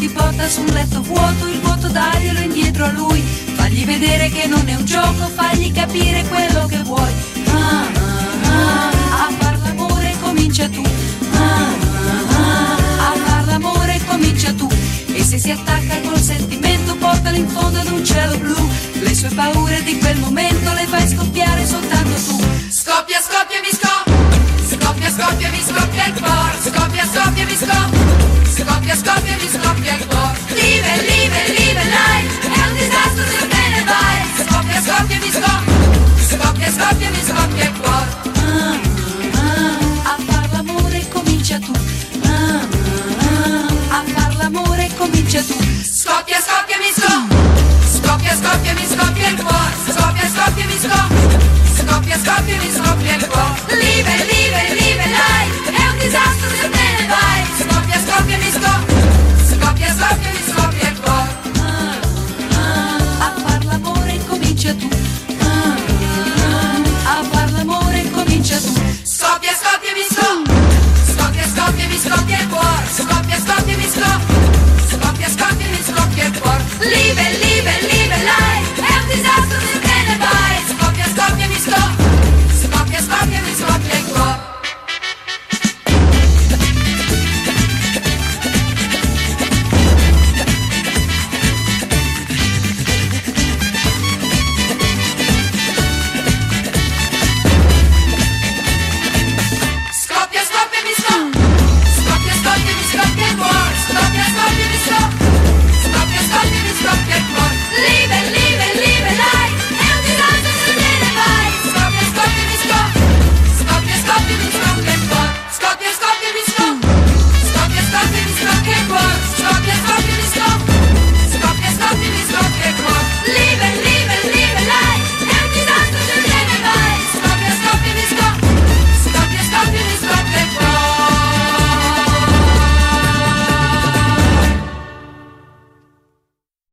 porta su un letto vuoto, il vuoto daglielo indietro a lui, fagli vedere che non è un gioco, fagli capire quello che vuoi. A far l'amore comincia tu, a far l'amore comincia tu, e se si attacca col sentimento portalo in fondo ad un cielo blu, le sue paure di quel momento le fai scoppiare soltanto tu. Scoppia, scoppia, mi scoppia, scoppia, mi scoppia il cuore, scoppia, scoppia, mi scoppia, scoppia, scoppia, mi scoppia il cuore.